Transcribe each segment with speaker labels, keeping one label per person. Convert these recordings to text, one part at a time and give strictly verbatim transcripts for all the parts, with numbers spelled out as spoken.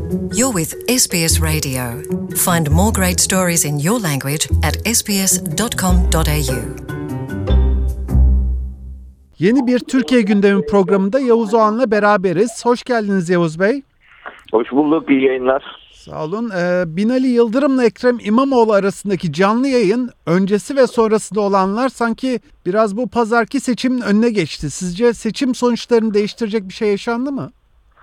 Speaker 1: You're with S B S Radio. Find more great stories in your language at s b s dot com dot a u.
Speaker 2: Yeni bir Türkiye Gündemi programında Yavuz Oğan'la beraberiz. Hoş geldiniz Yavuz Bey.
Speaker 3: Hoş bulduk, iyi yayınlar.
Speaker 2: Sağ olun. Ee, Binali Yıldırım'la Ekrem İmamoğlu arasındaki canlı yayın öncesi ve sonrasında olanlar sanki biraz bu pazarki seçimin önüne geçti. Sizce seçim sonuçlarını değiştirecek bir şey yaşandı mı?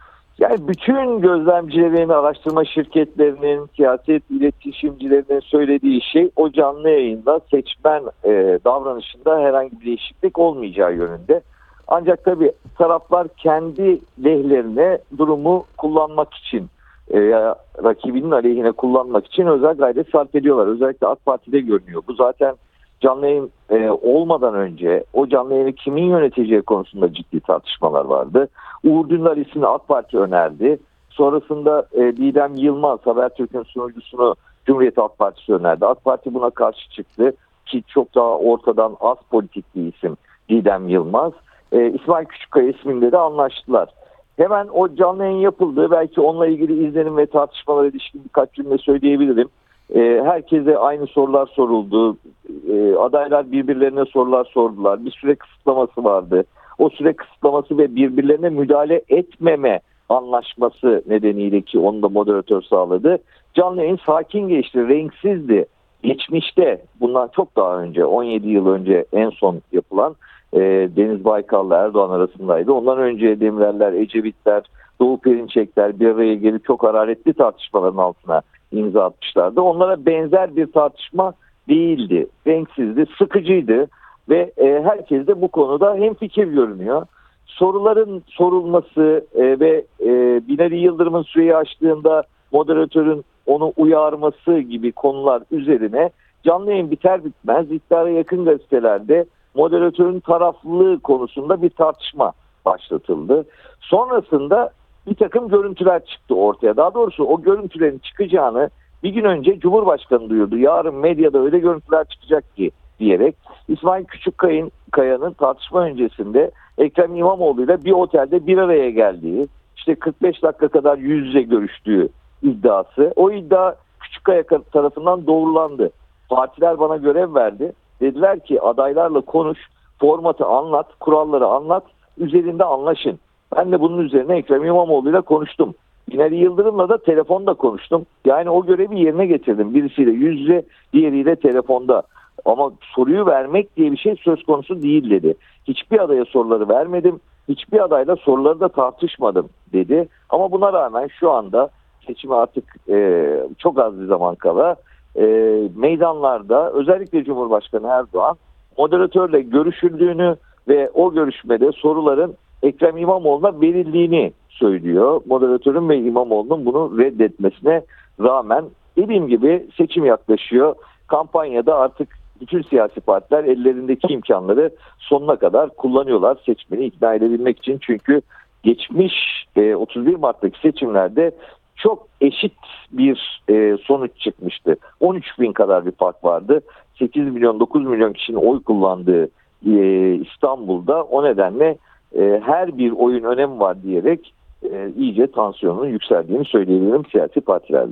Speaker 3: Yani bütün gözlemcilerin, araştırma şirketlerinin, siyaset iletişimcilerinin söylediği şey o canlı yayında seçmen e, davranışında herhangi bir değişiklik olmayacağı yönünde. Ancak tabii taraflar kendi lehlerine durumu kullanmak için, e, rakibinin aleyhine kullanmak için özel gayret sarf ediyorlar. Özellikle AK Parti'de görünüyor. Bu zaten canlı yayın e, olmadan önce o canlı yayını kimin yöneteceği konusunda ciddi tartışmalar vardı. Uğur Dündar ismini AK Parti önerdi. Sonrasında e, Didem Yılmaz, Habertürk'ün sunucusunu Cumhuriyet Halk Partisi önerdi. AK Parti buna karşı çıktı ki çok daha ortadan az politik bir isim Didem Yılmaz. E, İsmail Küçükkaya isminde de anlaştılar. Hemen o canlı yayın yapıldı. Belki onunla ilgili izlenim ve tartışmalara ilişkin birkaç cümle söyleyebilirim. E, herkese aynı sorular soruldu. E, adaylar birbirlerine sorular sordular. Bir süre kısıtlaması vardı. O süre kısıtlaması ve birbirlerine müdahale etmeme anlaşması nedeniyle ki onu da moderatör sağladı. Canlı yayın sakin geçti, renksizdi. Geçmişte bundan çok daha önce on yedi yıl önce en son yapılan e, Deniz Baykal'la Erdoğan arasındaydı. Ondan önce Demirel'ler, Ecevitler, Doğu Perinçekler bir araya gelip çok hararetli tartışmaların altına imza atmışlardı. Onlara benzer bir tartışma değildi. Renksizdi, sıkıcıydı ve e, herkes de bu konuda hemfikir görünüyor. Soruların sorulması e, ve e, Binali Yıldırım'ın süreyi aştığında moderatörün onu uyarması gibi konular üzerine canlı yayın biter bitmez iktidara yakın gazetelerde moderatörün taraflılığı konusunda bir tartışma başlatıldı. Sonrasında bir takım görüntüler çıktı ortaya. Daha doğrusu o görüntülerin çıkacağını bir gün önce Cumhurbaşkanı duyurdu. Yarın medyada öyle görüntüler çıkacak ki diyerek İsmail Küçükkaya'nın tartışma öncesinde Ekrem İmamoğlu ile bir otelde bir araya geldiği, işte kırk beş dakika kadar yüz yüze görüştüğü iddiası. O iddia Küçükkaya tarafından doğrulandı. Partiler bana görev verdi. Dediler ki adaylarla konuş, formatı anlat, kuralları anlat, üzerinde anlaşın. Ben de bunun üzerine Ekrem İmamoğlu ile konuştum. Binali Yıldırım'la da telefonda konuştum. Yani o görevi yerine getirdim. Birisiyle yüz yüze, diğeriyle telefonda. Ama soruyu vermek diye bir şey söz konusu değil dedi. Hiçbir adaya soruları vermedim. Hiçbir adayla soruları da tartışmadım dedi. Ama buna rağmen şu anda seçime artık e, çok az bir zaman kala e, meydanlarda özellikle Cumhurbaşkanı Erdoğan moderatörle görüşüldüğünü ve o görüşmede soruların Ekrem İmamoğlu'na verildiğini söylüyor. Moderatörün ve İmamoğlu'nun bunu reddetmesine rağmen dediğim gibi seçim yaklaşıyor. Kampanyada artık bütün siyasi partiler ellerindeki imkanları sonuna kadar kullanıyorlar seçmeni ikna edebilmek için. Çünkü geçmiş e, otuz bir Mart'taki seçimlerde çok eşit bir e, sonuç çıkmıştı. on üç bin kadar bir fark vardı. sekiz milyon dokuz milyon kişinin oy kullandığı e, İstanbul'da o nedenle e, her bir oyun önemi var diyerek e, iyice tansiyonun yükseldiğini söyleyebilirim siyasi partilerde.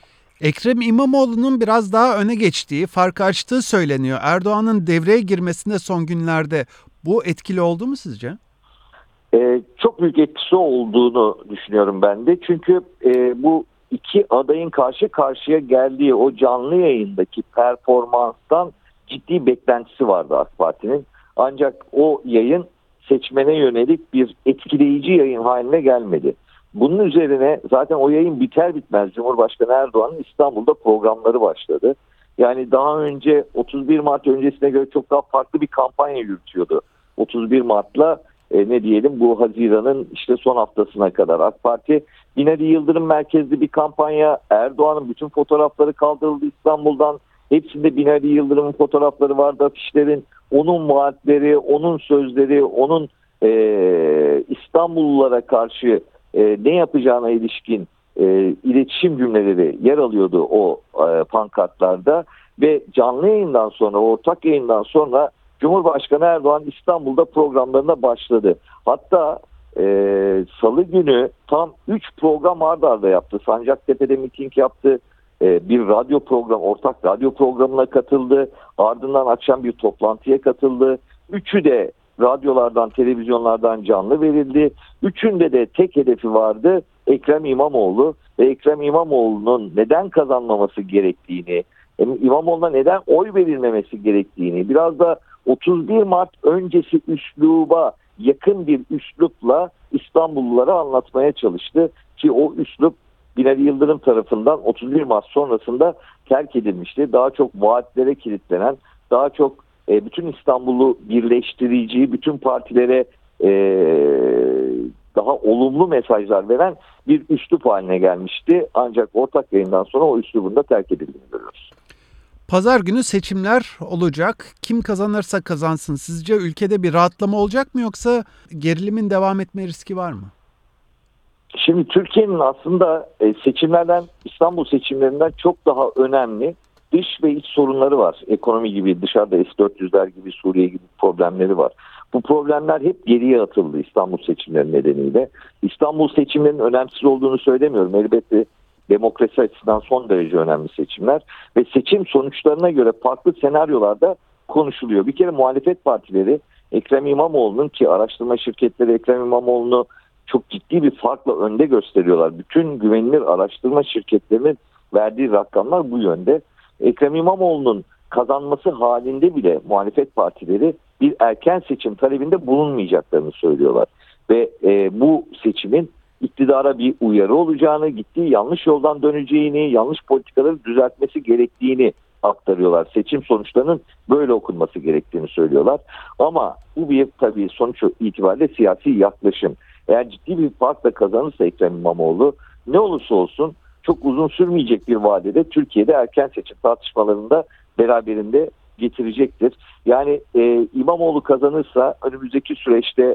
Speaker 2: Ekrem İmamoğlu'nun biraz daha öne geçtiği, fark açtığı söyleniyor. Erdoğan'ın devreye girmesinde son günlerde bu etkili oldu mu sizce?
Speaker 3: Ee, çok büyük etkisi olduğunu düşünüyorum ben de. Çünkü e, bu iki adayın karşı karşıya geldiği o canlı yayındaki performanstan ciddi beklentisi vardı AK Parti'nin. Ancak o yayın seçmene yönelik bir etkileyici yayın haline gelmedi. Bunun üzerine zaten o yayın biter bitmez Cumhurbaşkanı Erdoğan'ın İstanbul'da programları başladı. Yani daha önce otuz bir Mart öncesine göre çok daha farklı bir kampanya yürütüyordu. otuz bir Mart'la e, ne diyelim bu Haziran'ın işte son haftasına kadar AK Parti Binali Yıldırım merkezli bir kampanya. Erdoğan'ın bütün fotoğrafları kaldırıldı İstanbul'dan. Hepsinde Binali Yıldırım'ın fotoğrafları vardı afişlerin. Onun vaatleri, onun sözleri, onun e, İstanbullulara karşı e, ne yapacağına ilişkin e, iletişim cümleleri yer alıyordu o e, pankartlarda. Ve canlı yayından sonra, ortak yayından sonra Cumhurbaşkanı Erdoğan İstanbul'da programlarına başladı. Hatta e, Salı günü tam üç program arda arda yaptı. Sancaktepe'de miting yaptı. E, bir radyo program, ortak radyo programına katıldı. Ardından akşam bir toplantıya katıldı. Üçü de radyolardan, televizyonlardan canlı verildi. Üçünde de tek hedefi vardı: Ekrem İmamoğlu ve Ekrem İmamoğlu'nun neden kazanmaması gerektiğini, İmamoğlu'na neden oy verilmemesi gerektiğini, biraz da otuz bir Mart öncesi üsluba yakın bir üslupla İstanbullulara anlatmaya çalıştı ki o üslup Binali Yıldırım tarafından otuz bir Mart sonrasında terk edilmişti. Daha çok vaatlere kilitlenen, daha çok e, bütün İstanbul'u birleştirici, bütün partilere e, daha olumlu mesajlar veren bir üslup haline gelmişti. Ancak ortak yayından sonra o üslubun da terk edildiğini görüyoruz.
Speaker 2: Pazar günü seçimler olacak. Kim kazanırsa kazansın. Sizce ülkede bir rahatlama olacak mı, yoksa gerilimin devam etme riski var mı?
Speaker 3: Şimdi Türkiye'nin aslında seçimlerden, İstanbul seçimlerinden çok daha önemli dış ve iç sorunları var. Ekonomi gibi, dışarıda S dört yüzler gibi, Suriye gibi problemleri var. Bu problemler hep geriye atıldı İstanbul seçimleri nedeniyle. İstanbul seçimlerinin önemsiz olduğunu söylemiyorum. Elbette demokrasi açısından son derece önemli seçimler ve seçim sonuçlarına göre farklı senaryolarda konuşuluyor. Bir kere muhalefet partileri Ekrem İmamoğlu'nun, ki araştırma şirketleri Ekrem İmamoğlu'nu çok ciddi bir farkla önde gösteriyorlar. Bütün güvenilir araştırma şirketlerinin verdiği rakamlar bu yönde. Ekrem İmamoğlu'nun kazanması halinde bile muhalefet partileri bir erken seçim talebinde bulunmayacaklarını söylüyorlar. Ve e, bu seçimin iktidara bir uyarı olacağını, gittiği yanlış yoldan döneceğini, yanlış politikaları düzeltmesi gerektiğini aktarıyorlar. Seçim sonuçlarının böyle okunması gerektiğini söylüyorlar. Ama bu bir tabii sonuç itibariyle siyasi yaklaşım. Eğer ciddi bir farkla kazanırsa Ekrem İmamoğlu, ne olursa olsun çok uzun sürmeyecek bir vadede Türkiye'de erken seçim tartışmalarında beraberinde getirecektir. Yani e, İmamoğlu kazanırsa önümüzdeki süreçte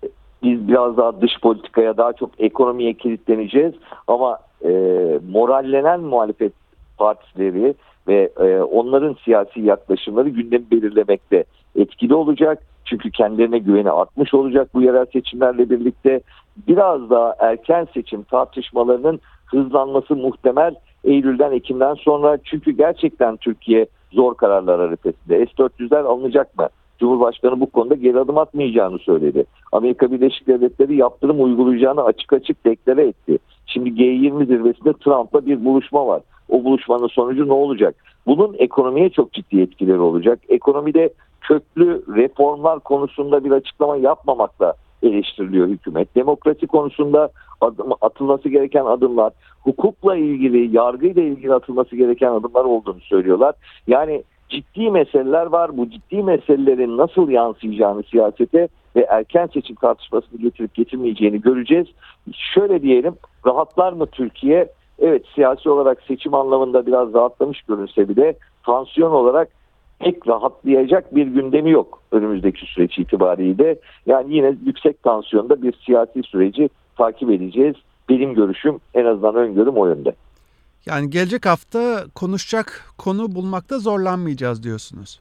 Speaker 3: biz biraz daha dış politikaya, daha çok ekonomiye kilitleneceğiz. Ama e, morallenen muhalefet partileri ve e, onların siyasi yaklaşımları gündemi belirlemekte etkili olacak. Çünkü kendilerine güveni artmış olacak bu yerel seçimlerle birlikte. Biraz daha erken seçim tartışmalarının hızlanması muhtemel Eylül'den, Ekim'den sonra. Çünkü gerçekten Türkiye zor kararlar arifesinde. S dört yüzler alınacak mı? Cumhurbaşkanı bu konuda geri adım atmayacağını söyledi. Amerika Birleşik Devletleri yaptırım uygulayacağını açık açık deklare etti. Şimdi G yirmi zirvesinde Trump'la bir buluşma var. O buluşmanın sonucu ne olacak? Bunun ekonomiye çok ciddi etkileri olacak. Ekonomide köklü reformlar konusunda bir açıklama yapmamakla eleştiriliyor hükümet. Demokrasi konusunda adım, atılması gereken adımlar, hukukla ilgili, yargıyla ilgili atılması gereken adımlar olduğunu söylüyorlar. Yani ciddi meseleler var. Bu ciddi meselelerin nasıl yansıyacağını siyasete ve erken seçim tartışmasını getirip getirmeyeceğini göreceğiz. Şöyle diyelim, rahatlar mı Türkiye? Evet, siyasi olarak seçim anlamında biraz rahatlamış görünse bile tansiyon olarak pek rahatlayacak bir gündemi yok önümüzdeki süreç itibariyle. Yani yine yüksek tansiyonda bir siyasi süreci takip edeceğiz. Benim görüşüm, en azından öngörüm o yönde.
Speaker 2: Yani gelecek hafta konuşacak konu bulmakta zorlanmayacağız diyorsunuz.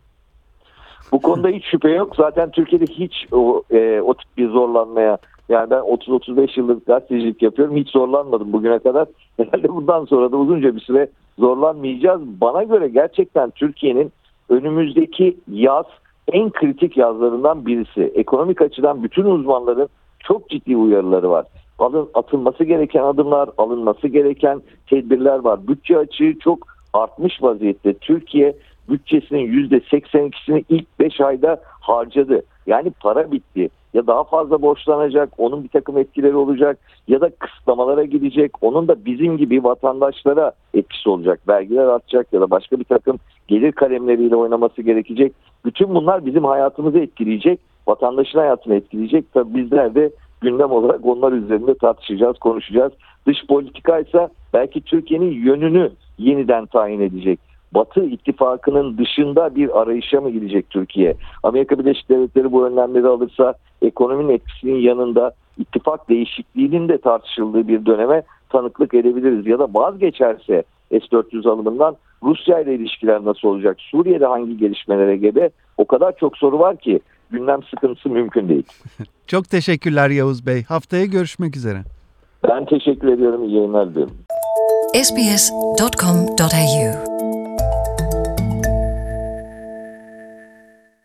Speaker 3: Bu konuda hiç şüphe yok. Zaten Türkiye'de hiç o, e, o tip bir zorlanmaya, yani ben otuz otuz beş yıllık gazetecilik yapıyorum. Hiç zorlanmadım bugüne kadar. Herhalde bundan sonra da uzunca bir süre zorlanmayacağız. Bana göre gerçekten Türkiye'nin önümüzdeki yaz en kritik yazlarından birisi. Ekonomik açıdan bütün uzmanların çok ciddi uyarıları var. Alın, atılması gereken adımlar, alınması gereken tedbirler var. Bütçe açığı çok artmış vaziyette. Türkiye bütçesinin yüzde seksen ikisini ilk beş ayda harcadı. Yani para bitti. Ya daha fazla borçlanacak, onun bir takım etkileri olacak, ya da kısıtlamalara gidecek. Onun da bizim gibi vatandaşlara etkisi olacak. Vergiler artacak ya da başka bir takım gelir kalemleriyle oynaması gerekecek. Bütün bunlar bizim hayatımızı etkileyecek, vatandaşın hayatını etkileyecek. Tabii bizler de gündem olarak onlar üzerinde tartışacağız, konuşacağız. Dış politika ise belki Türkiye'nin yönünü yeniden tayin edecek. Batı ittifakının dışında bir arayışa mı gidecek Türkiye? Amerika Birleşik Devletleri bu önlemleri alırsa ekonominin etkisinin yanında ittifak değişikliğinin de tartışıldığı bir döneme tanıklık edebiliriz. Ya da vazgeçerse S dört yüz alımından Rusya ile ilişkiler nasıl olacak? Suriye'de hangi gelişmelere gebe? O kadar çok soru var ki gündem sıkıntısı mümkün değil.
Speaker 2: Çok teşekkürler Yavuz Bey. Haftaya görüşmek üzere.
Speaker 3: Ben teşekkür ediyorum. İyi yayınlar diliyorum.
Speaker 1: s b s dot com dot a u